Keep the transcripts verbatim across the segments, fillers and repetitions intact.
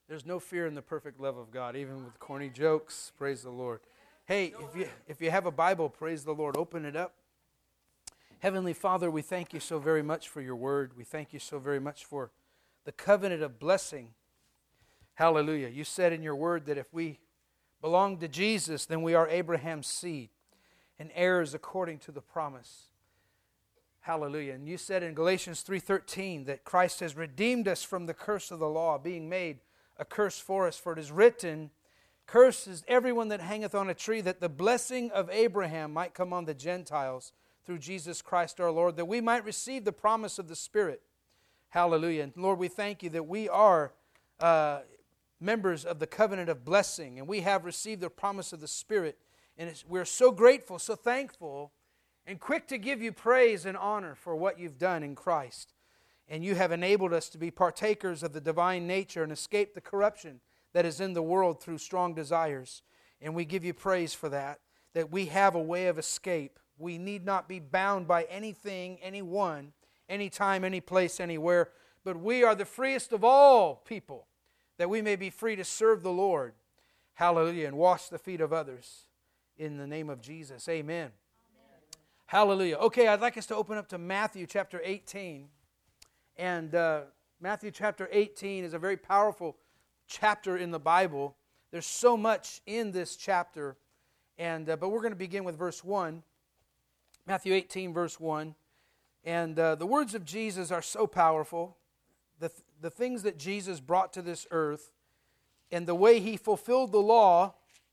There's no fear in the perfect love of God, even with corny jokes. Praise the Lord. Hey, if you if you have a Bible, praise the Lord. Open it up. Heavenly Father, we thank you so very much for your word. We thank you so very much for the covenant of blessing. Hallelujah. You said in your word that if we belong to Jesus, then we are Abraham's seed and heirs according to the promise. Hallelujah. And you said in Galatians three thirteen that Christ has redeemed us from the curse of the law, being made a curse for us. For it is written, cursed is everyone that hangeth on a tree, that the blessing of Abraham might come on the Gentiles through Jesus Christ our Lord, that we might receive the promise of the Spirit. Hallelujah. And Lord, we thank you that we are uh, members of the covenant of blessing, and we have received the promise of the Spirit. And it's, we're so grateful, so thankful, and quick to give you praise and honor for what you've done in Christ. And you have enabled us to be partakers of the divine nature and escape the corruption that is in the world through strong desires. And we give you praise for that, that we have a way of escape. We need not be bound by anything, anyone, anytime, any place, anywhere. But we are the freest of all people, that we may be free to serve the Lord. Hallelujah. And wash the feet of others. In the name of Jesus. Amen. Amen. Hallelujah. Okay, I'd like us to open up to Matthew chapter eighteen. And uh, Matthew chapter eighteen is a very powerful chapter in the Bible. There's so much in this chapter. And uh, but we're going to begin with verse one. Matthew eighteen, verse one. And uh, the words of Jesus are so powerful. The, th- the things that Jesus brought to this earth and the way He fulfilled the law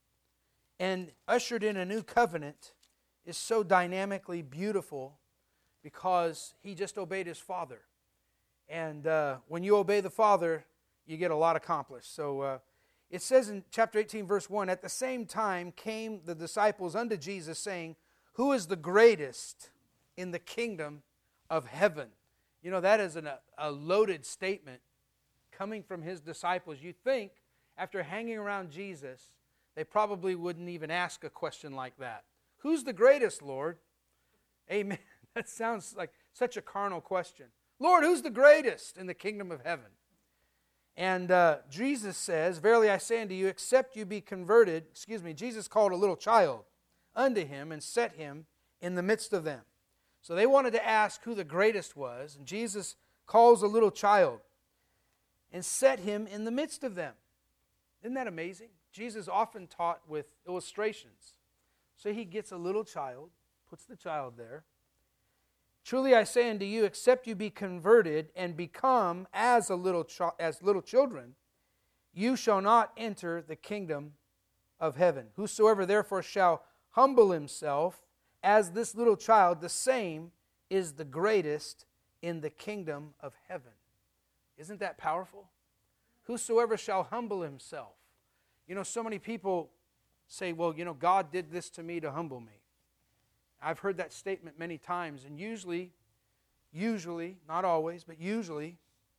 and ushered in a new covenant is so dynamically beautiful because He just obeyed His Father. And uh, when you obey the Father, you get a lot accomplished. So uh, it says in chapter eighteen, verse one, at the same time came the disciples unto Jesus, saying, who is the greatest in the kingdom of heaven? You know, that is an, a loaded statement coming from His disciples. You think, after hanging around Jesus, they probably wouldn't even ask a question like that. Who's the greatest, Lord? Amen. That sounds like such a carnal question. Lord, who's the greatest in the kingdom of heaven? And uh, Jesus says, verily I say unto you, except you be converted, excuse me, Jesus called a little child unto Him and set him in the midst of them. So they wanted to ask who the greatest was, and Jesus calls a little child and set him in the midst of them. Isn't that amazing? Jesus often taught with illustrations. So He gets a little child, puts the child there. Truly I say unto you, except you be converted and become as a little ch- as little children, you shall not enter the kingdom of heaven. Whosoever therefore shall humble himself as this little child, the same is the greatest in the kingdom of heaven. Isn't that powerful? Whosoever shall humble himself. You know, so many people say, well, you know, God did this to me to humble me. I've heard that statement many times, and usually, usually, not always, but usually,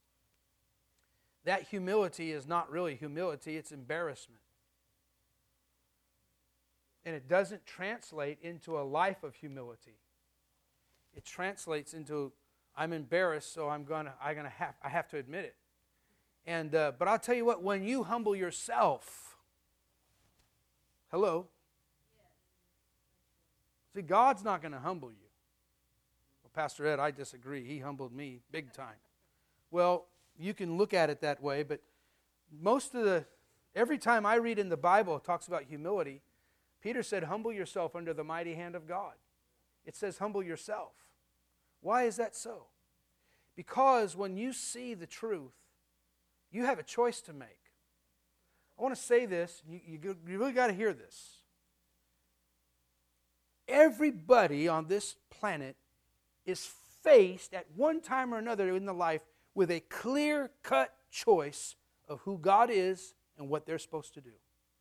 that humility is not really humility, it's embarrassment. And it doesn't translate into a life of humility. It translates into, I'm embarrassed, so I'm gonna, I'm gonna have, I have to admit it. And uh, but I'll tell you what, when you humble yourself, hello. See, God's not going to humble you. Well, Pastor Ed, I disagree. He humbled me big time. Well, you can look at it that way, but most of the, every time I read in the Bible it talks about humility, Peter said, humble yourself under the mighty hand of God. It says, humble yourself. Why is that so? Because when you see the truth, you have a choice to make. I want to say this, you, you, you really got to hear this. Everybody on this planet is faced at one time or another in their life with a clear-cut choice of who God is and what they're supposed to do.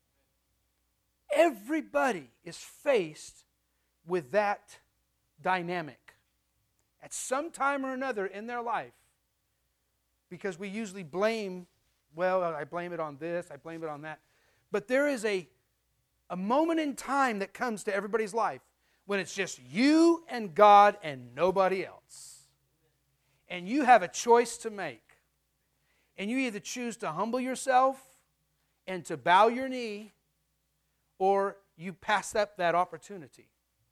Everybody is faced with that dynamic at some time or another in their life, because we usually blame, well, I blame it on this, I blame it on that. But there is a, a moment in time that comes to everybody's life when it's just you and God and nobody else. And you have a choice to make. And you either choose to humble yourself and to bow your knee, or you pass up that opportunity.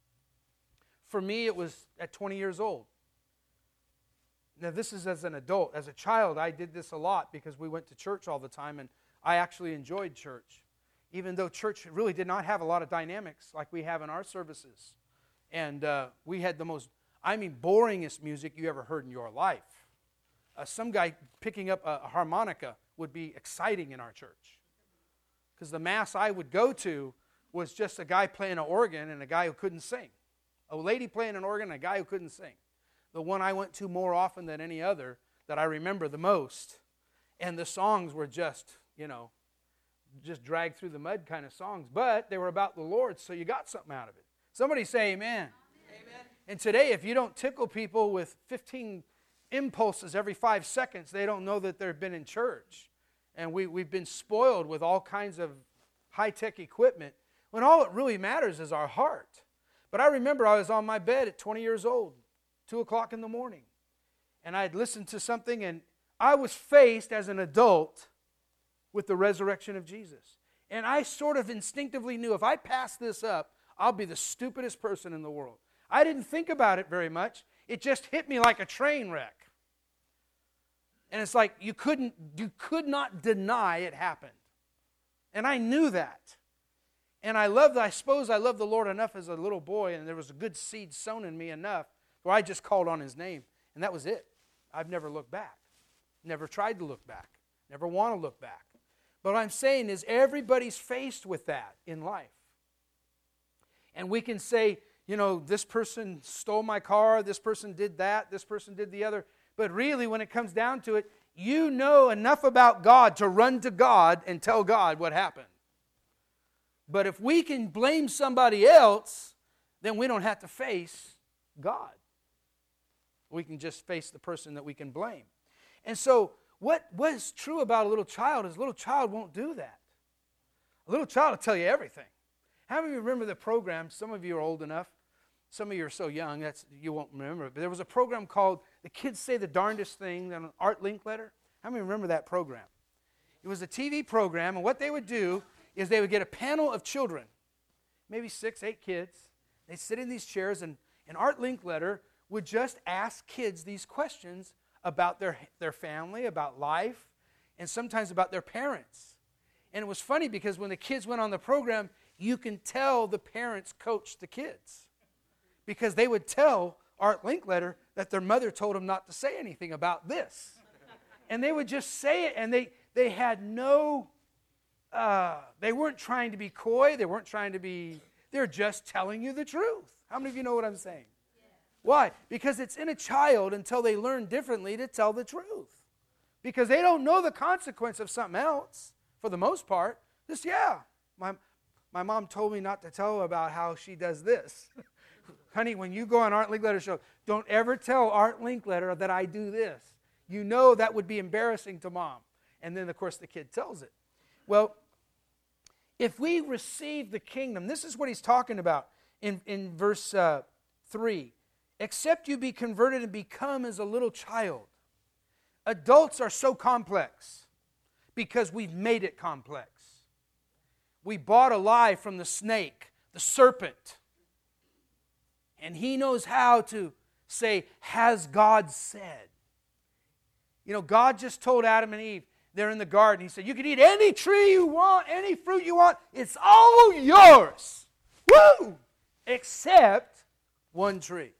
For me, it was at twenty years old. Now, this is as an adult. As a child, I did this a lot because we went to church all the time, and I actually enjoyed church, even though church really did not have a lot of dynamics like we have in our services. And uh, we had the most, I mean, boringest music you ever heard in your life. Uh, some guy picking up a, a harmonica would be exciting in our church. Because the mass I would go to was just a guy playing an organ and a guy who couldn't sing. A lady playing an organ and a guy who couldn't sing. The one I went to more often than any other that I remember the most. And the songs were just, you know, just dragged through the mud kind of songs. But they were about the Lord, so you got something out of it. Somebody say amen. Amen. And today, if you don't tickle people with fifteen impulses every five seconds, they don't know that they've been in church. And we, we've been spoiled with all kinds of high-tech equipment, when all it really matters is our heart. But I remember I was on my bed at twenty years old, two o'clock in the morning, and I had listened to something, and I was faced as an adult with the resurrection of Jesus. And I sort of instinctively knew if I pass this up, I'll be the stupidest person in the world. I didn't think about it very much. It just hit me like a train wreck. And it's like you couldn't, you could not deny it happened. And I knew that. And I loved, I suppose I loved the Lord enough as a little boy, and there was a good seed sown in me enough where I just called on His name. And that was it. I've never looked back. Never tried to look back. Never want to look back. But what I'm saying is everybody's faced with that in life. And we can say, you know, this person stole my car, this person did that, this person did the other. But really, when it comes down to it, you know enough about God to run to God and tell God what happened. But if we can blame somebody else, then we don't have to face God. We can just face the person that we can blame. And so what, what is true about a little child is a little child won't do that. A little child will tell you everything. How many of you remember the program? Some of you are old enough. Some of you are so young that's you won't remember it. But there was a program called The Kids Say the Darndest Thing on an Art Linkletter. How many remember that program? It was a T V program, and what they would do is they would get a panel of children, maybe six, eight kids. They'd sit in these chairs, and an Art Linkletter would just ask kids these questions about their, their family, about life, and sometimes about their parents. And it was funny because when the kids went on the program, you can tell the parents coached the kids. Because they would tell Art Linkletter that their mother told them not to say anything about this. And they would just say it, and they, they had no, uh, they weren't trying to be coy, they weren't trying to be, they're just telling you the truth. How many of you know what I'm saying? Yeah. Why? Because it's in a child until they learn differently to tell the truth. Because they don't know the consequence of something else, for the most part. Just, yeah, my, my mom told me not to tell about how she does this. Honey, when you go on Art Linkletter show, don't ever tell Art Linkletter that I do this. You know that would be embarrassing to mom. And then, of course, the kid tells it. Well, if we receive the kingdom, this is what he's talking about in, in verse uh, three. Except you be converted and become as a little child. Adults are so complex because we've made it complex. We bought a lie from the snake, the serpent. And he knows how to say, has God said? You know, God just told Adam and Eve, they're in the garden. He said, you can eat any tree you want, any fruit you want. It's all yours. Woo! Except one tree.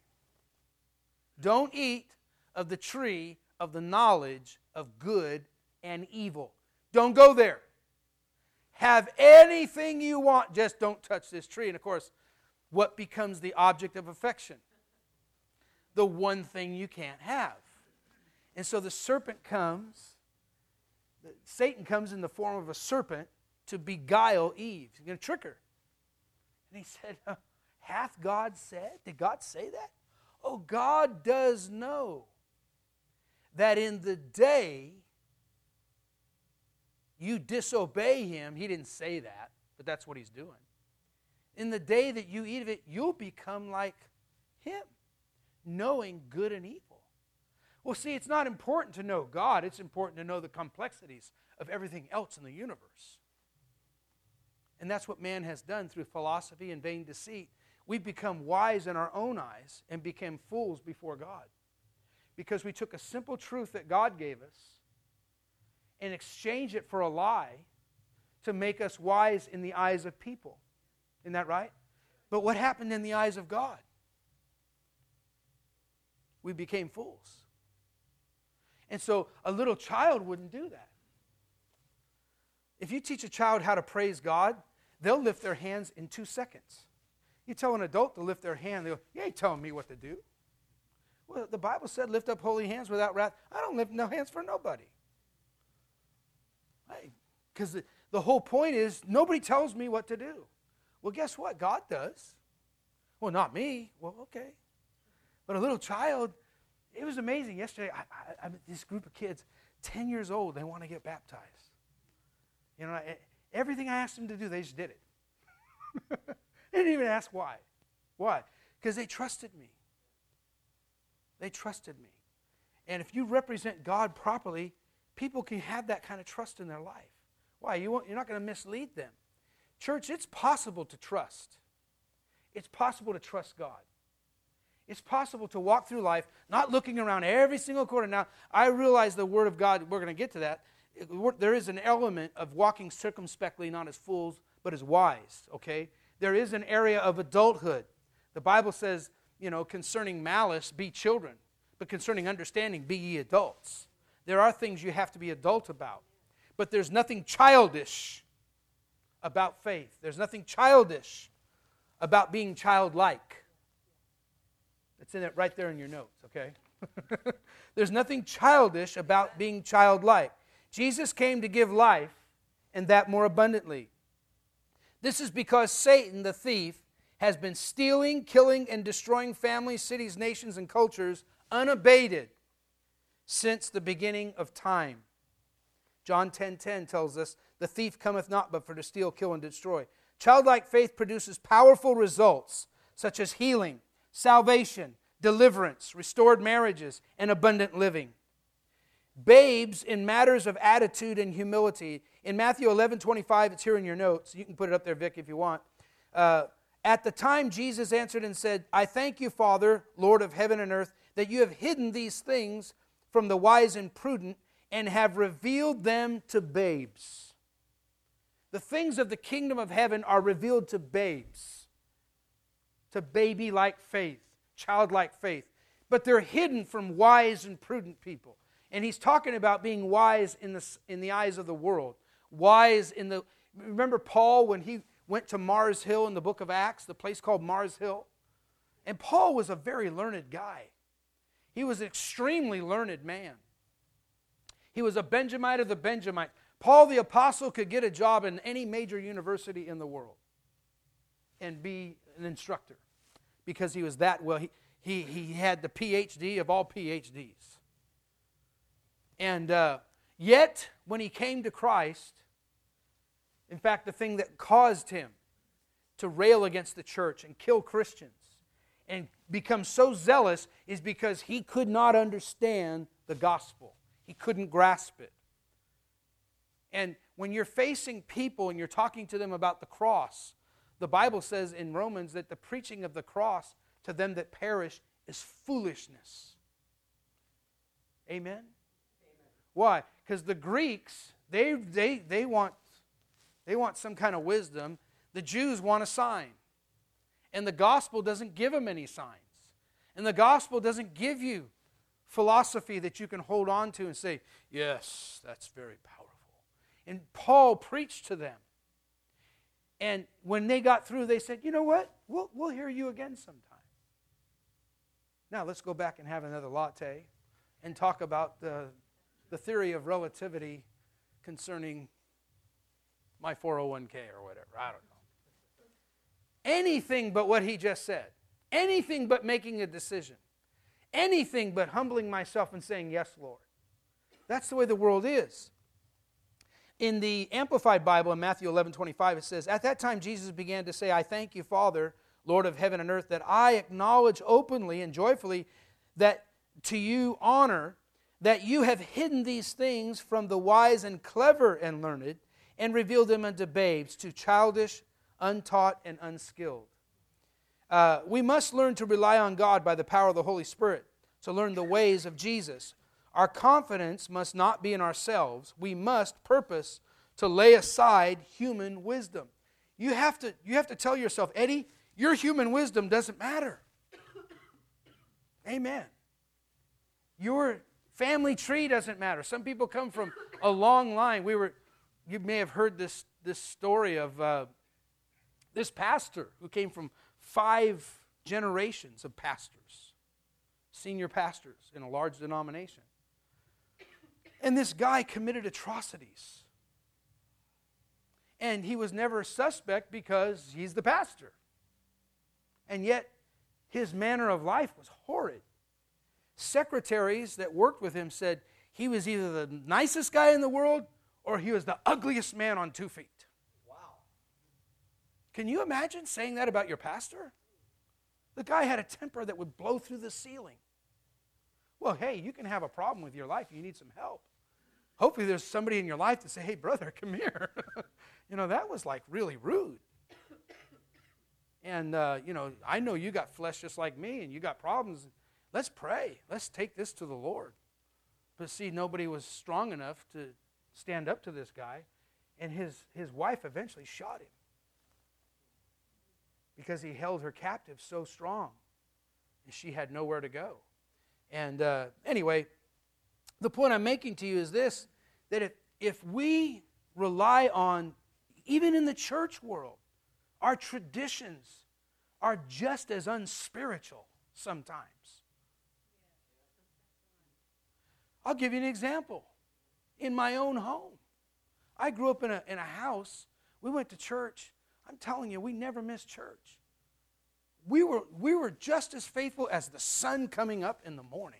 Don't eat of the tree of the knowledge of good and evil. Don't go there. Have anything you want, just don't touch this tree. And of course, what becomes the object of affection? The one thing you can't have. And so the serpent comes, Satan comes in the form of a serpent to beguile Eve. He's going to trick her. And he said, hath God said? Did God say that? Oh, God does know that in the day you disobey Him, He didn't say that, but that's what He's doing. In the day that you eat of it, you'll become like Him, knowing good and evil. Well, see, it's not important to know God. It's important to know the complexities of everything else in the universe. And that's what man has done through philosophy and vain deceit. We've become wise in our own eyes and became fools before God. Because we took a simple truth that God gave us and exchanged it for a lie to make us wise in the eyes of people. Isn't that right? But what happened in the eyes of God? We became fools. And so a little child wouldn't do that. If you teach a child how to praise God, they'll lift their hands in two seconds. You tell an adult to lift their hand, they'll go, you ain't telling me what to do. Well, the Bible said, lift up holy hands without wrath. I don't lift no hands for nobody. Because the, the whole point is, nobody tells me what to do. Well, guess what? God does. Well, not me. Well, okay. But a little child, it was amazing. Yesterday, I, I, I this group of kids, ten years old, they want to get baptized. You know, I, everything I asked them to do, they just did it. They didn't even ask why. Why? Because they trusted me. They trusted me. And if you represent God properly, people can have that kind of trust in their life. Why? You won't, you're not going to mislead them. Church, it's possible to trust. It's possible to trust God. It's possible to walk through life not looking around every single corner. Now, I realize the Word of God, we're going to get to that. There is an element of walking circumspectly, not as fools, but as wise, okay? There is an area of adulthood. The Bible says, you know, concerning malice, be children, but concerning understanding, be ye adults. There are things you have to be adult about, but there's nothing childish about faith. There's nothing childish about being childlike. It's in it right there in your notes, okay? There's nothing childish about being childlike. Jesus came to give life, and that more abundantly. This is because Satan, the thief, has been stealing, killing, and destroying families, cities, nations, and cultures unabated since the beginning of time. John ten ten tells us, the thief cometh not but for to steal, kill, and destroy. Childlike faith produces powerful results such as healing, salvation, deliverance, restored marriages, and abundant living. Babes in matters of attitude and humility. In Matthew eleven twenty-five, it's here in your notes. You can put it up there, Vic, if you want. Uh, At the time, Jesus answered and said, I thank you, Father, Lord of heaven and earth, that you have hidden these things from the wise and prudent and have revealed them to babes. The things of the kingdom of heaven are revealed to babes, to baby-like faith, childlike faith. But they're hidden from wise and prudent people. And he's talking about being wise in the, in the eyes of the world. Wise in the... Remember Paul when he went to Mars Hill in the book of Acts, the place called Mars Hill? And Paul was a very learned guy. He was an extremely learned man. He was a Benjamite of the Benjamites. Paul the apostle could get a job in any major university in the world and be an instructor because he was that well. He, he, he had the P H D of all P H Ds. And uh, yet, when he came to Christ, in fact, the thing that caused him to rail against the church and kill Christians and become so zealous is because he could not understand the gospel. He couldn't grasp it. And when you're facing people and you're talking to them about the cross, the Bible says in Romans that the preaching of the cross to them that perish is foolishness. Amen? Amen. Why? Because the Greeks, they, they, they, want, they want some kind of wisdom. The Jews want a sign. And the gospel doesn't give them any signs. And the gospel doesn't give you philosophy that you can hold on to and say, yes, that's very powerful. And Paul preached to them. And when they got through, they said, you know what? We'll, we'll hear you again sometime. Now let's go back and have another latte and talk about the, the theory of relativity concerning my four oh one k or whatever. I don't know. Anything but what he just said. Anything but making a decision. Anything but humbling myself and saying, yes, Lord. That's the way the world is. In the Amplified Bible in Matthew eleven twenty-five, it says, at that time Jesus began to say, I thank you, Father, Lord of heaven and earth, that I acknowledge openly and joyfully that to you honor that you have hidden these things from the wise and clever and learned, and revealed them unto babes, to childish, untaught, and unskilled. Uh, we must learn to rely on God by the power of the Holy Spirit, to learn the ways of Jesus. Our confidence must not be in ourselves. We must purpose to lay aside human wisdom. You have to, you have to tell yourself, Eddie, your human wisdom doesn't matter. Amen. Your family tree doesn't matter. Some people come from a long line. We were, you may have heard this, this story of uh, this pastor who came from five generations of pastors, senior pastors in a large denomination. And this guy committed atrocities. And he was never a suspect because he's the pastor. And yet, his manner of life was horrid. Secretaries that worked with him said he was either the nicest guy in the world or he was the ugliest man on two feet. Wow. Can you imagine saying that about your pastor? The guy had a temper that would blow through the ceiling. Well, hey, you can have a problem with your life. You need some help. Hopefully there's somebody in your life to say, hey, brother, come here. You know, that was like really rude. And, uh, you know, I know you got flesh just like me and you got problems. Let's pray. Let's take this to the Lord. But see, nobody was strong enough to stand up to this guy. And his, his wife eventually shot him because he held her captive so strong. And she had nowhere to go. And uh, anyway, the point I'm making to you is this, that if, if we rely on, even in the church world, our traditions are just as unspiritual sometimes. I'll give you an example. In my own home, I grew up in a, in a house. We went to church. I'm telling you, we never missed church. We were, we were just as faithful as the sun coming up in the morning.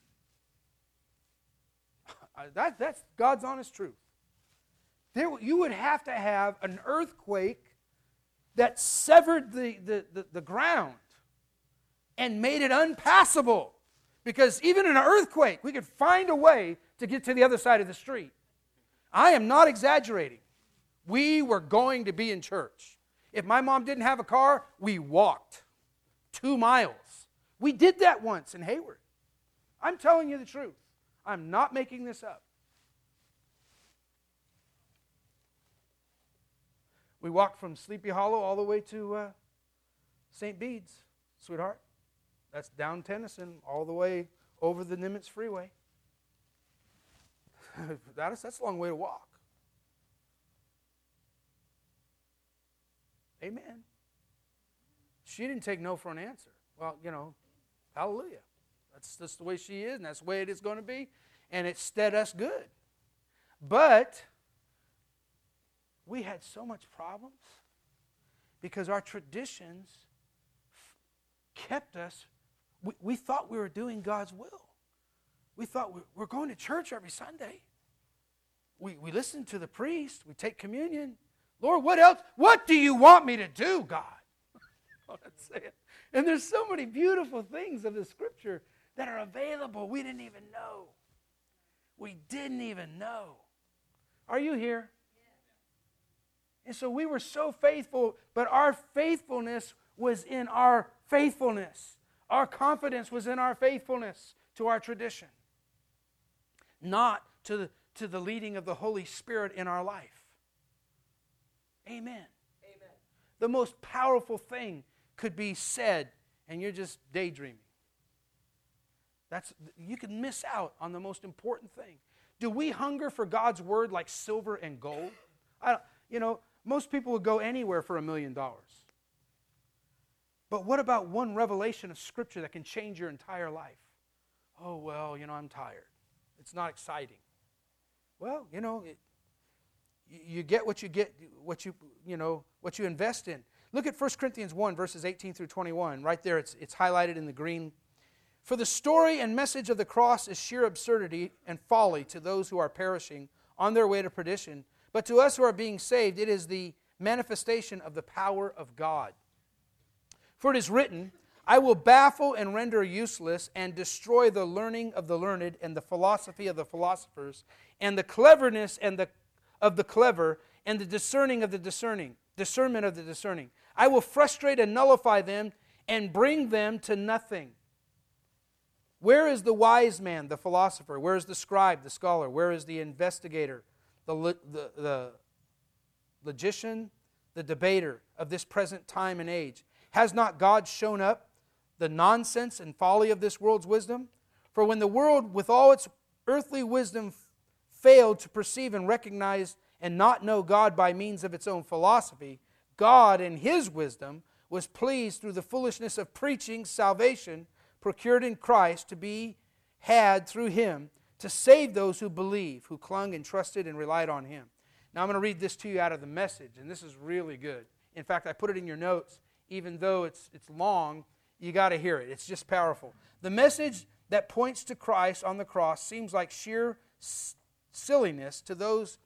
That, that's God's honest truth. There, you would have to have an earthquake that severed the, the, the, the ground and made it unpassable. Because even in an earthquake, we could find a way to get to the other side of the street. I am not exaggerating. We were going to be in church. If my mom didn't have a car, we walked two miles. We did that once in Hayward. I'm telling you the truth. I'm not making this up. We walked from Sleepy Hollow all the way to uh, Saint Bede's, sweetheart. That's down Tennyson, all the way over the Nimitz Freeway. that is, that's a long way to walk. Amen. She didn't take no for an answer. Well, you know, hallelujah. That's just the way she is, and that's the way it is going to be. And it stead us good. But we had so much problems because our traditions kept us. We, we thought we were doing God's will. We thought we, we're going to church every Sunday. We, we listen to the priest. We take communion. Lord, what else? What do you want me to do, God? That's it. And there's so many beautiful things of the Scripture that are available. We didn't even know. We didn't even know. Are you here? Yeah. And so we were so faithful, but our faithfulness was in our faithfulness. Our confidence was in our faithfulness to our tradition, not to the, to the leading of the Holy Spirit in our life. Amen. Amen. The most powerful thing could be said, and you're just daydreaming. That's, you can miss out on the most important thing. Do we hunger for God's word like silver and gold? I don't, you know, most people would go anywhere for a million dollars. But what about one revelation of Scripture that can change your entire life? Oh, well, you know, I'm tired. It's not exciting. Well, you know, it, you get what you get, what you, you know, what you invest in. Look at First Corinthians one, verses eighteen through twenty-one. Right there, it's, it's highlighted in the green. For the story and message of the cross is sheer absurdity and folly to those who are perishing on their way to perdition. But to us who are being saved, it is the manifestation of the power of God. For it is written, I will baffle and render useless and destroy the learning of the learned and the philosophy of the philosophers and the cleverness and the of the clever and the discerning of the discerning, discernment of the discerning. I will frustrate and nullify them and bring them to nothing. Where is the wise man, the philosopher? Where is the scribe, the scholar? Where is the investigator, the, the, the logician, the debater of this present time and age? Has not God shown up the nonsense and folly of this world's wisdom? For when the world with all its earthly wisdom failed to perceive and recognize and not know God by means of its own philosophy, God in His wisdom was pleased through the foolishness of preaching salvation procured in Christ to be had through Him to save those who believe, who clung and trusted and relied on Him. Now I'm going to read this to you out of the Message, and this is really good. In fact, I put it in your notes. Even though it's it's long, you got to hear it. It's just powerful. The message that points to Christ on the cross seems like sheer s- silliness to those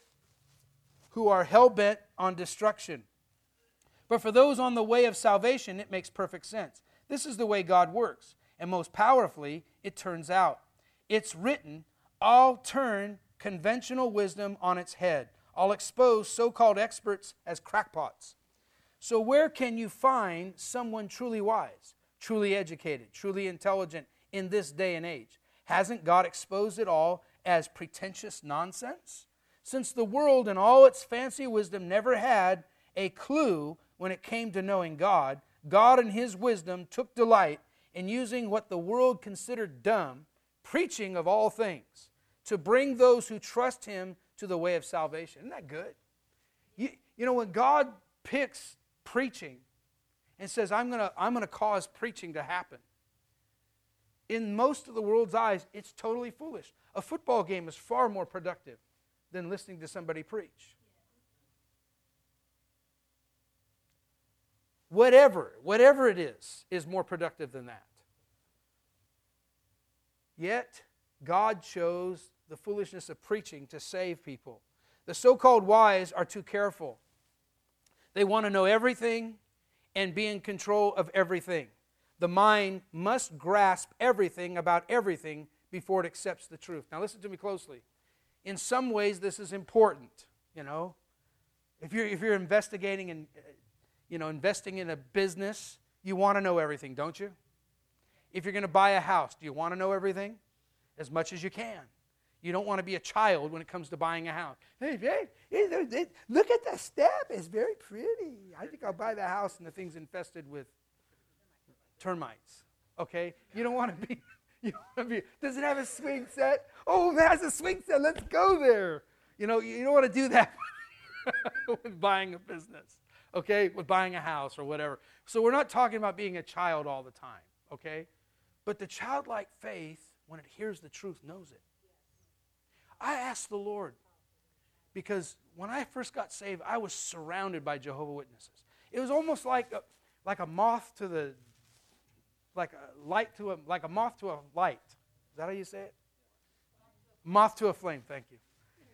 who are hell-bent on destruction. But for those on the way of salvation, it makes perfect sense. This is the way God works, and most powerfully, it turns out. It's written, I'll turn conventional wisdom on its head. I'll expose so-called experts as crackpots. So where can you find someone truly wise, truly educated, truly intelligent in this day and age? Hasn't God exposed it all as pretentious nonsense? Since the world in all its fancy wisdom never had a clue when it came to knowing God, God in His wisdom took delight in using what the world considered dumb, preaching of all things, to bring those who trust Him to the way of salvation. Isn't that good? You, you know, when God picks preaching and says, I'm going to I'm going to cause preaching to happen, in most of the world's eyes, it's totally foolish. A football game is far more productive than listening to somebody preach. Whatever, whatever it is, is more productive than that. Yet, God chose the foolishness of preaching to save people. The so-called wise are too careful. They want to know everything and be in control of everything. The mind must grasp everything about everything before it accepts the truth. Now listen to me closely. In some ways, this is important, you know. If you're, if you're investigating and, you know, investing in a business, you want to know everything, don't you? If you're going to buy a house, do you want to know everything? As much as you can. You don't want to be a child when it comes to buying a house. Hey, hey, hey, look at the step. It's very pretty. I think I'll buy the house and the thing's infested with termites. Okay? You don't want to be, you don't want to be, does it have a swing set? Oh, it has a swing set. Let's go there. You know, you don't want to do that with buying a business. Okay? With buying a house or whatever. So we're not talking about being a child all the time. Okay? But the childlike faith, when it hears the truth, knows it. I asked the Lord, because when I first got saved, I was surrounded by Jehovah's Witnesses. It was almost like a, like a moth to the, like a light to a, like a moth to a light. Is that how you say it? Moth to a flame, thank you.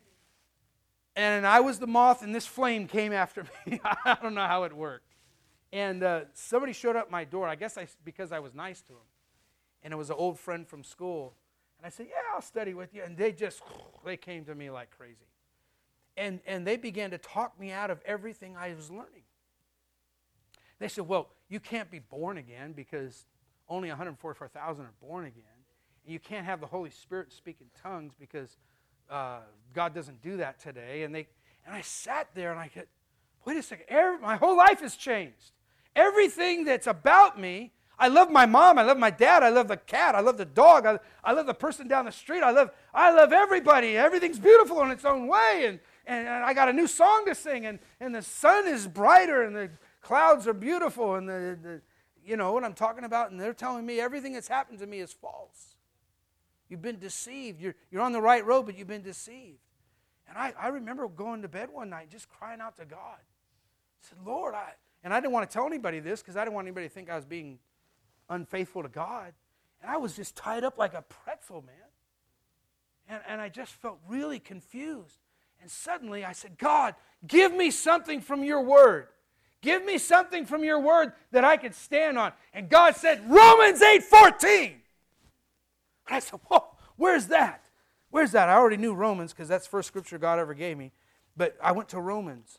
And I was the moth, and this flame came after me. I don't know how it worked. And uh, somebody showed up at my door, I guess I, because I was nice to him. And it was an old friend from school. And I said, yeah, I'll study with you. And they just, they came to me like crazy. And, and they began to talk me out of everything I was learning. They said, well, you can't be born again because only one hundred forty-four thousand are born again. And you can't have the Holy Spirit speak in tongues because uh, God doesn't do that today. And they and I sat there and I said, wait a second, every, my whole life has changed. Everything that's about me, I love my mom, I love my dad, I love the cat, I love the dog, I, I love the person down the street, I love I love everybody. Everything's beautiful in its own way, and, and, and I got a new song to sing, and, and the sun is brighter, and the clouds are beautiful, and the, the you know what I'm talking about, and they're telling me everything that's happened to me is false. You've been deceived. You're, you're on the right road, but you've been deceived. And I, I remember going to bed one night just crying out to God. I said, Lord, I, and I didn't want to tell anybody this because I didn't want anybody to think I was being unfaithful to God. And I was just tied up like a pretzel, man. And, and I just felt really confused. And suddenly I said, God, give me something from your word. Give me something from your word that I could stand on. And God said, Romans eight fourteen. And I said, whoa, where's that? Where's that? I already knew Romans because that's the first scripture God ever gave me. But I went to Romans.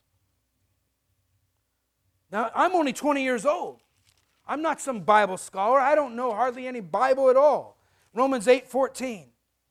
Now, I'm only twenty years old. I'm not some Bible scholar. I don't know hardly any Bible at all. Romans eight fourteen.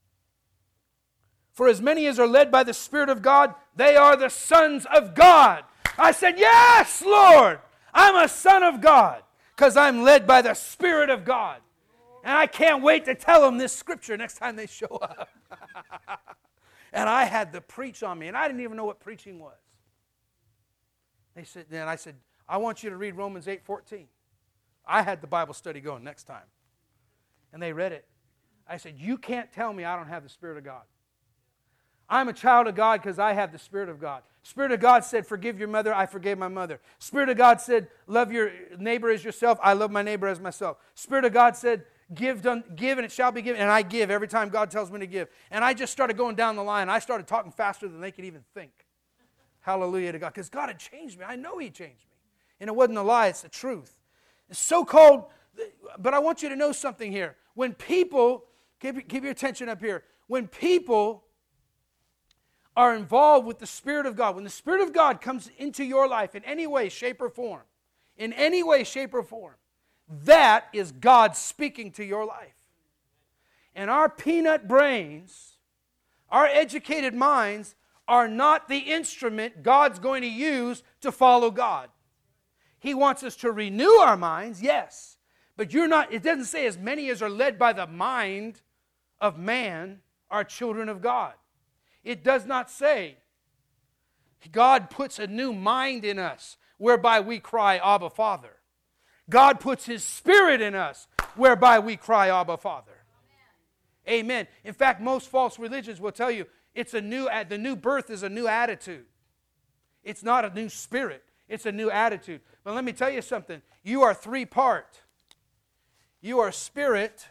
For as many as are led by the Spirit of God, they are the sons of God. I said, yes, Lord, I'm a son of God because I'm led by the Spirit of God. And I can't wait to tell them this scripture next time they show up. And I had the preach on me, and I didn't even know what preaching was. They said, and I said, I want you to read Romans eight fourteen. I had the Bible study going next time. And they read it. I said, you can't tell me I don't have the Spirit of God. I'm a child of God because I have the Spirit of God. Spirit of God said, forgive your mother, I forgave my mother. Spirit of God said, love your neighbor as yourself, I love my neighbor as myself. Spirit of God said, give, done, give and it shall be given, and I give every time God tells me to give. And I just started going down the line. I started talking faster than they could even think. Hallelujah to God, because God had changed me. I know He changed me. And it wasn't a lie, it's the truth. It's so-called, but I want you to know something here. When people, keep, keep your attention up here, when people are involved with the Spirit of God, when the Spirit of God comes into your life in any way, shape, or form, in any way, shape, or form, that is God speaking to your life. And our peanut brains, our educated minds, are not the instrument God's going to use to follow God. He wants us to renew our minds, yes, but you're not, it doesn't say as many as are led by the mind of man are children of God. It does not say God puts a new mind in us whereby we cry, Abba, Father. God puts His Spirit in us whereby we cry, Abba, Father. Amen. Amen. In fact, most false religions will tell you it's a new, the new birth is a new attitude. It's not a new spirit. It's a new attitude. But let me tell you something. You are three-part. You are spirit,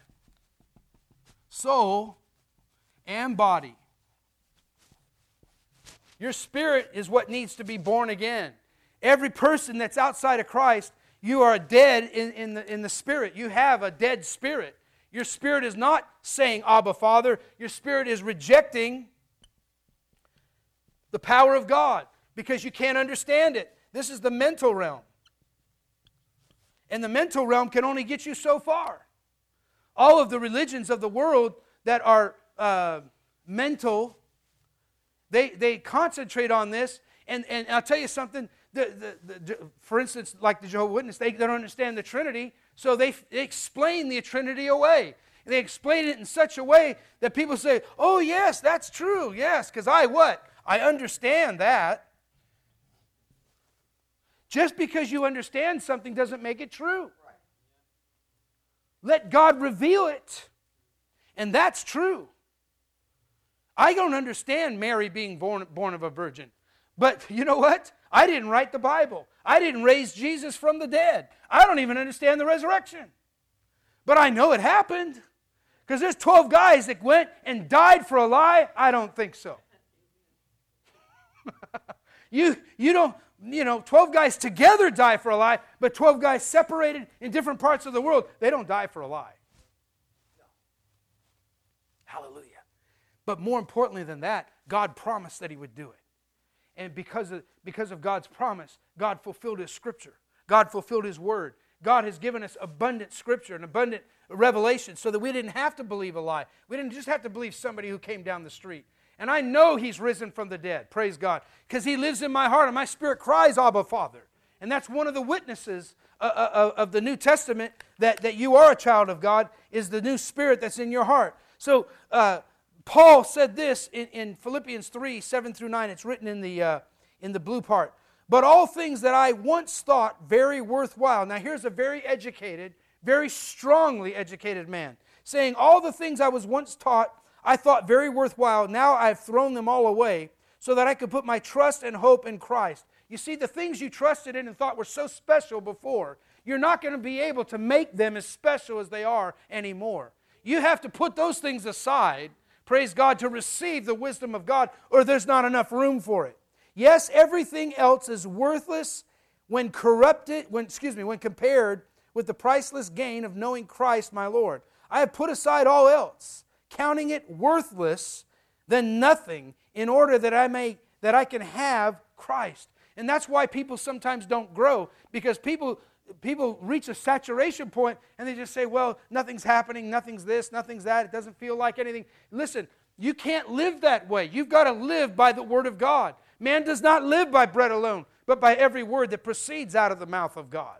soul, and body. Your spirit is what needs to be born again. Every person that's outside of Christ, you are dead in, in, the, in the spirit. You have a dead spirit. Your spirit is not saying, Abba, Father. Your spirit is rejecting the power of God because you can't understand it. This is the mental realm. And the mental realm can only get you so far. All of the religions of the world that are uh, mental, They they concentrate on this, and, and I'll tell you something, the, the, the, for instance, like the Jehovah's Witnesses, they, they don't understand the Trinity, so they, they explain the Trinity away. And they explain it in such a way that people say, oh yes, that's true, yes, because I what? I understand that. Just because you understand something doesn't make it true. Let God reveal it, and that's true. I don't understand Mary being born, born of a virgin. But you know what? I didn't write the Bible. I didn't raise Jesus from the dead. I don't even understand the resurrection. But I know it happened. Because there's twelve guys that went and died for a lie. I don't think so. you, you don't, you know, twelve guys together die for a lie, but twelve guys separated in different parts of the world, they don't die for a lie. Hallelujah. But more importantly than that, God promised that He would do it. And because of, because of God's promise, God fulfilled His Scripture. God fulfilled His Word. God has given us abundant Scripture and abundant revelation so that we didn't have to believe a lie. We didn't just have to believe somebody who came down the street. And I know He's risen from the dead, praise God, because He lives in my heart and my spirit cries, Abba, Father. And that's one of the witnesses uh, of the New Testament that, that you are a child of God, is the new spirit that's in your heart. So, uh, Paul said this in, in Philippians three, seven through nine. It's written in the, uh, in the blue part. But all things that I once thought very worthwhile. Now here's a very educated, very strongly educated man, saying all the things I was once taught, I thought very worthwhile. Now I've thrown them all away so that I could put my trust and hope in Christ. You see, the things you trusted in and thought were so special before, you're not going to be able to make them as special as they are anymore. You have to put those things aside, praise God, to receive the wisdom of God, or there's not enough room for it. Yes, everything else is worthless when corrupted, when, excuse me, when compared with the priceless gain of knowing Christ my Lord. I have put aside all else, counting it worthless than nothing, in order that I may that I can have Christ. And that's why people sometimes don't grow, because people people reach a saturation point and they just say, well, nothing's happening, nothing's this, nothing's that, it doesn't feel like anything. Listen, you can't live that way. You've got to live by the Word of God. Man does not live by bread alone, but by every word that proceeds out of the mouth of God.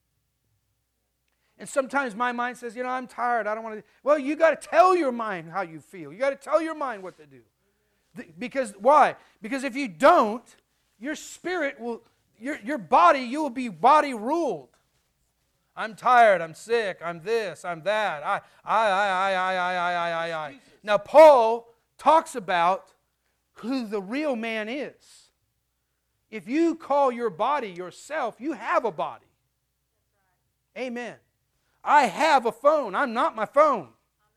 And sometimes my mind says, you know, I'm tired, I don't want to. Well, you got to tell your mind how you feel. You got to tell your mind what to do. Because, why? Because if you don't, your spirit will, your, your body, you will be body ruled. I'm tired, I'm sick, I'm this, I'm that. I, I, I, I, I, I, I, I, I. Now, Paul talks about who the real man is. If you call your body yourself, you have a body. Amen. I have a phone. I'm not my phone.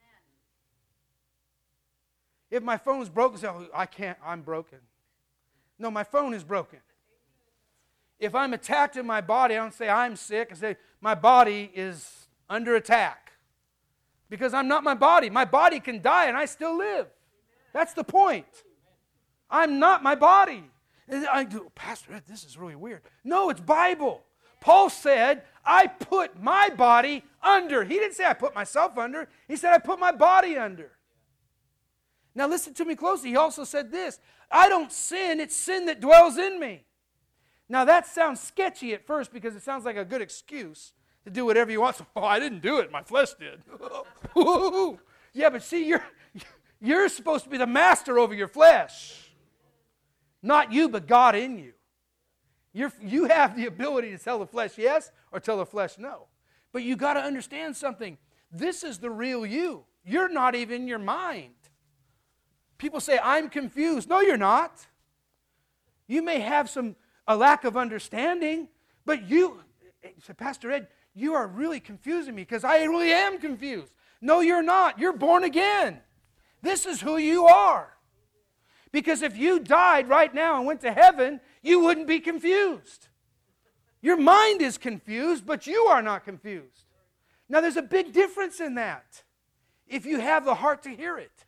If my phone's broken, say, oh, I can't, I'm broken. No, my phone is broken. If I'm attacked in my body, I don't say I'm sick. I say my body is under attack. Because I'm not my body. My body can die and I still live. That's the point. I'm not my body. And I go, Pastor Ed, this is really weird. No, it's Bible. Paul said, I put my body under. He didn't say I put myself under. He said I put my body under. Now listen to me closely. He also said this, I don't sin, it's sin that dwells in me. Now that sounds sketchy at first because it sounds like a good excuse to do whatever you want. So, oh, I didn't do it, my flesh did. Yeah, but see, you're, you're supposed to be the master over your flesh. Not you, but God in you. You're, you have the ability to tell the flesh yes or tell the flesh no. But you got to understand something. This is the real you. You're not even in your mind. People say, I'm confused. No, you're not. You may have some a lack of understanding, but you, say, Pastor Ed, you are really confusing me because I really am confused. No, you're not. You're born again. This is who you are. Because if you died right now and went to heaven, you wouldn't be confused. Your mind is confused, but you are not confused. Now, there's a big difference in that if you have the heart to hear it.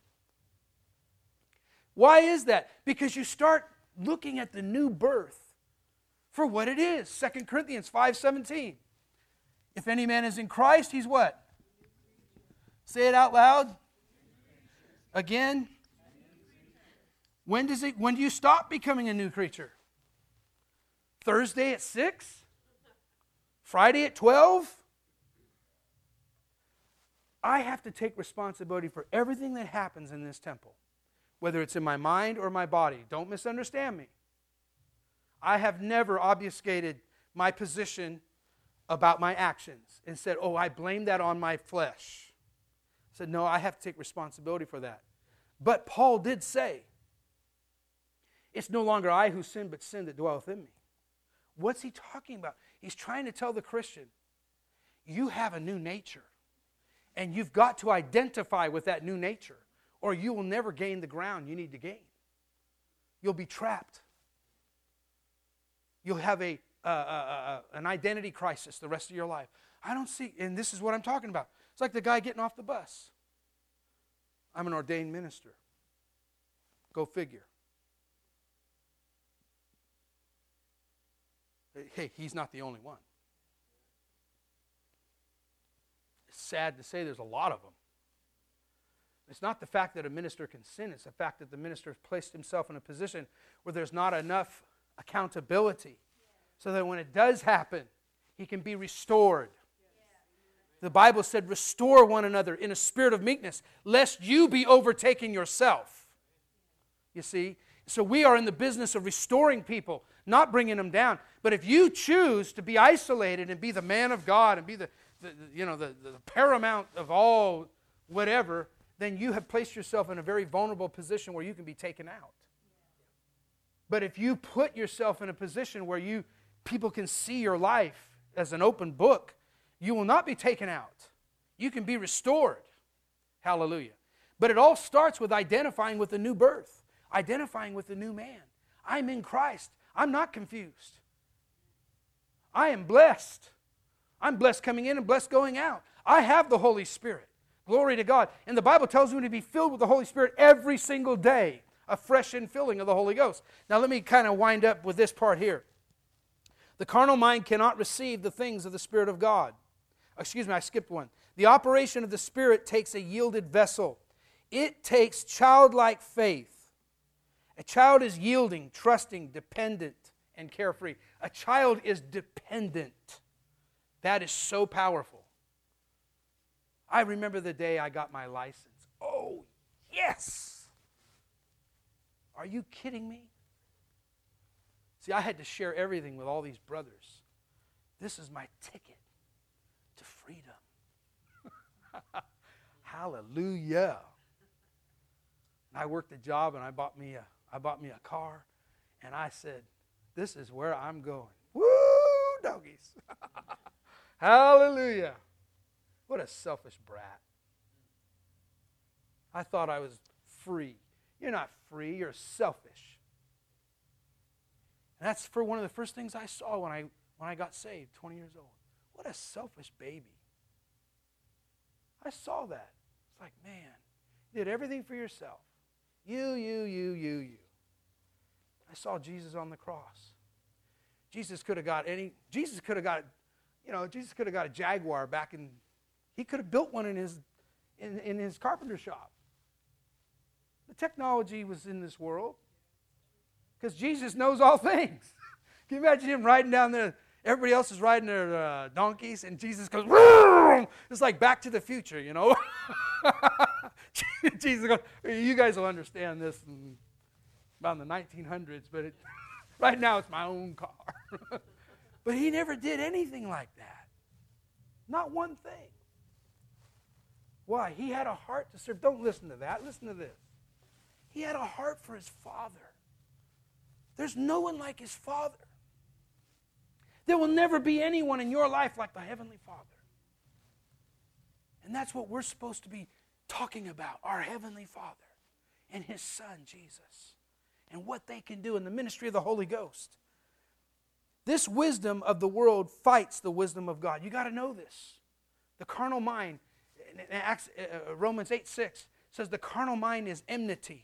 Why is that? Because you start looking at the new birth for what it is. Second Corinthians five seventeen. If any man is in Christ, he's what? Say it out loud. Again. When does it, when do you stop becoming a new creature? Thursday at six? Friday at twelve? I have to take responsibility for everything that happens in this temple, whether it's in my mind or my body. Don't misunderstand me. I have never obfuscated my position about my actions and said, oh, I blame that on my flesh. I said, no, I have to take responsibility for that. But Paul did say, it's no longer I who sin, but sin that dwelleth in me. What's he talking about? He's trying to tell the Christian, you have a new nature, and you've got to identify with that new nature, or you will never gain the ground you need to gain. You'll be trapped. You'll have a, uh, uh, uh, an identity crisis the rest of your life. I don't see, and this is what I'm talking about. It's like the guy getting off the bus. I'm an ordained minister. Go figure. Hey, he's not the only one. It's sad to say there's a lot of them. It's not the fact that a minister can sin. It's the fact that the minister has placed himself in a position where there's not enough accountability so that when it does happen, he can be restored. The Bible said, restore one another in a spirit of meekness, lest you be overtaken yourself. You see? So we are in the business of restoring people, not bringing them down. But if you choose to be isolated and be the man of God and be the, the, the you know, the, the paramount of all whatever, then you have placed yourself in a very vulnerable position where you can be taken out. But if you put yourself in a position where you people can see your life as an open book, you will not be taken out. You can be restored. Hallelujah. But it all starts with identifying with the new birth, identifying with the new man. I'm in Christ. I'm not confused. I am blessed. I'm blessed coming in and blessed going out. I have the Holy Spirit. Glory to God. And the Bible tells me to be filled with the Holy Spirit every single day. A fresh infilling of the Holy Ghost. Now let me kind of wind up with this part here. The carnal mind cannot receive the things of the Spirit of God. Excuse me, I skipped one. The operation of the Spirit takes a yielded vessel. It takes childlike faith. A child is yielding, trusting, dependent, and carefree. A child is dependent. That is so powerful. I remember the day I got my license. Oh, yes! Are you kidding me? See, I had to share everything with all these brothers. This is my ticket to freedom. Hallelujah. And I worked a job and I bought me a I bought me a car, and I said, this is where I'm going. Woo, doggies. Hallelujah. What a selfish brat. I thought I was free. You're not free, you're selfish. And that's for one of the first things I saw when I when I got saved, twenty years old. What a selfish baby. I saw that. It's like, man, you did everything for yourself. You, you, you, you, you. I saw Jesus on the cross. Jesus could have got any, Jesus could have got, you know, Jesus could have got a Jaguar back in, he could have built one in his, in, in his carpenter shop. The technology was in this world. Because Jesus knows all things. Can you imagine him riding down there? Everybody else is riding their uh, donkeys, and Jesus goes, Vroom! It's like Back to the Future, you know. Jesus goes, you guys will understand this in, about in the nineteen hundreds, but it, right now it's my own car. But he never did anything like that. Not one thing. Why? He had a heart to serve. Don't listen to that. Listen to this. He had a heart for his Father. There's no one like his Father. There will never be anyone in your life like the Heavenly Father. And that's what we're supposed to be talking about, our Heavenly Father and His Son, Jesus, and what they can do in the ministry of the Holy Ghost. This wisdom of the world fights the wisdom of God. You got to know this. The carnal mind, in Acts, uh, Romans eight six says the carnal mind is enmity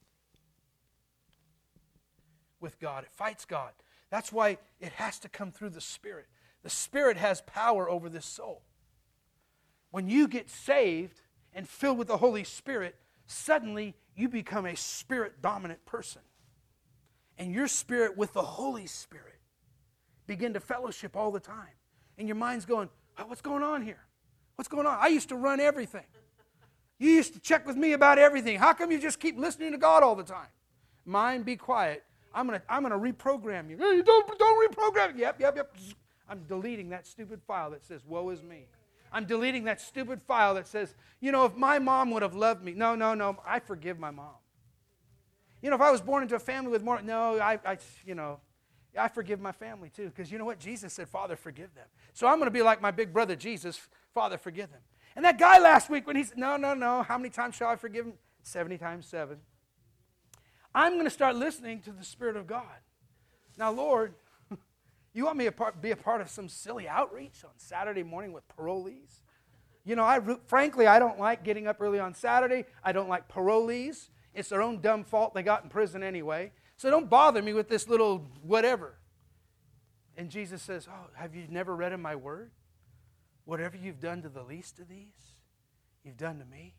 with God. It fights God. That's why it has to come through the Spirit. The Spirit has power over this soul. When you get saved and filled with the Holy Spirit, suddenly you become a Spirit-dominant person. And your spirit with the Holy Spirit begin to fellowship all the time. And your mind's going, oh, what's going on here? What's going on? I used to run everything. You used to check with me about everything. How come you just keep listening to God all the time? Mind, be quiet. I'm going to I'm gonna reprogram you. Hey, don't, don't reprogram. Yep, yep, yep. I'm deleting that stupid file that says, woe is me. I'm deleting that stupid file that says, you know, if my mom would have loved me. No, no, no. I forgive my mom. You know, if I was born into a family with more, no, I, I you know, I forgive my family too. Because you know what? Jesus said, Father, forgive them. So I'm going to be like my big brother Jesus, Father, forgive them. And that guy last week when he said, no, no, no, how many times shall I forgive him? seventy times seven. I'm going to start listening to the Spirit of God. Now, Lord, you want me to part, be a part of some silly outreach on Saturday morning with parolees? You know, I frankly, I don't like getting up early on Saturday. I don't like parolees. It's their own dumb fault. They got in prison anyway. So don't bother me with this little whatever. And Jesus says, oh, have you never read in my word? Whatever you've done to the least of these, you've done to me.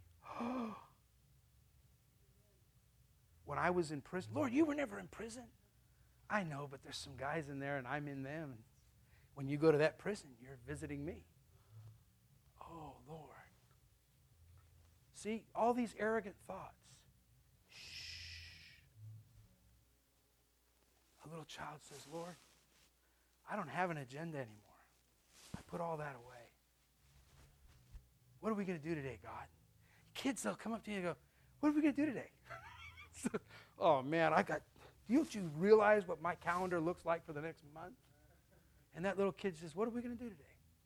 When I was in prison, Lord, you were never in prison. I know, but there's some guys in there and I'm in them. And when you go to that prison, you're visiting me. Oh, Lord. See, all these arrogant thoughts. Shh. A little child says, Lord, I don't have an agenda anymore. I put all that away. What are we going to do today, God? Kids, they'll come up to you and go, what are we going to do today? Oh, man, I got, don't you realize what my calendar looks like for the next month? And that little kid says, what are we going to do today?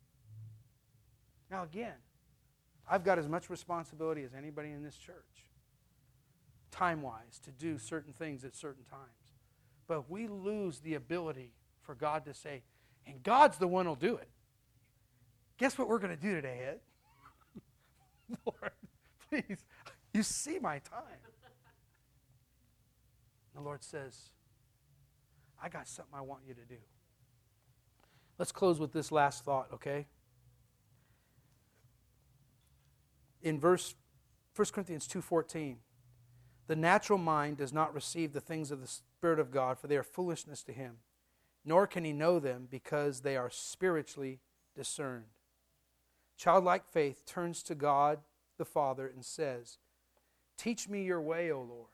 Now, again, I've got as much responsibility as anybody in this church, time-wise, to do certain things at certain times. But we lose the ability for God to say, And God's the one who'll do it. Guess what we're going to do today, Ed? Lord, please, you see my time. The Lord says, I got something I want you to do. Let's close with this last thought, okay? In verse First Corinthians two fourteen, the natural mind does not receive the things of the Spirit of God, for they are foolishness to him, nor can he know them because they are spiritually discerned. Childlike faith turns to God the Father and says, teach me your way, O Lord,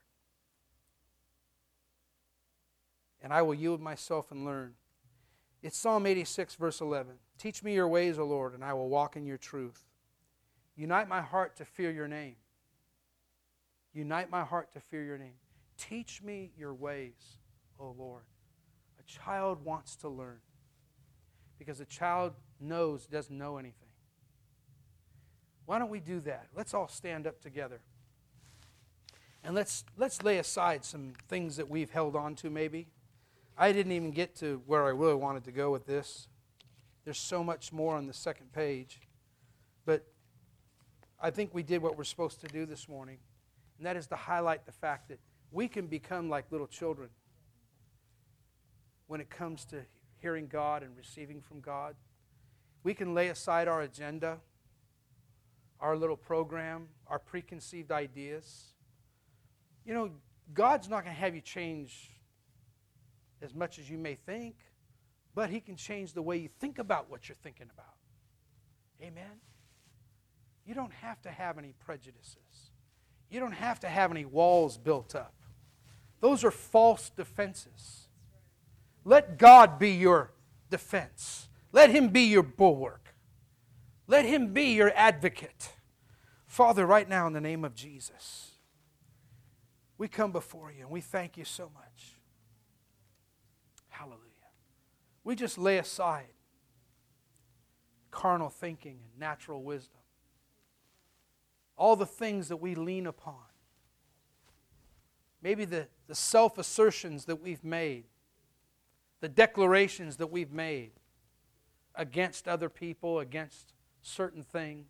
and I will yield myself and learn. It's Psalm eighty-six, verse eleven. Teach me your ways, O Lord, and I will walk in your truth. Unite my heart to fear your name. Unite my heart to fear your name. Teach me your ways, O Lord. A child wants to learn because a child knows, doesn't know anything. Why don't we do that? Let's all stand up together. And let's let's lay aside some things that we've held on to maybe. I didn't even get to where I really wanted to go with this. There's so much more on the second page. But I think we did what we're supposed to do this morning. And that is to highlight the fact that we can become like little children when it comes to hearing God and receiving from God. We can lay aside our agenda, our little program, our preconceived ideas. You know, God's not going to have you change as much as you may think, but He can change the way you think about what you're thinking about. Amen? You don't have to have any prejudices. You don't have to have any walls built up. Those are false defenses. Let God be your defense. Let Him be your bulwark. Let Him be your advocate. Father, right now in the name of Jesus, we come before you and we thank you so much. Hallelujah. We just lay aside carnal thinking and natural wisdom. All the things that we lean upon. Maybe the, the self-assertions that we've made. The declarations that we've made against other people, against certain things.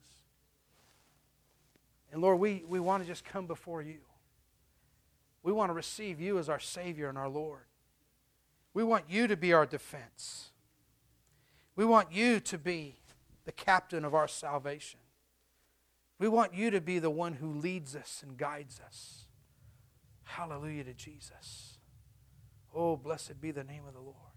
And Lord, we, we want to just come before you. We want to receive you as our Savior and our Lord. We want you to be our defense. We want you to be the captain of our salvation. We want you to be the one who leads us and guides us. Hallelujah to Jesus. Oh, blessed be the name of the Lord.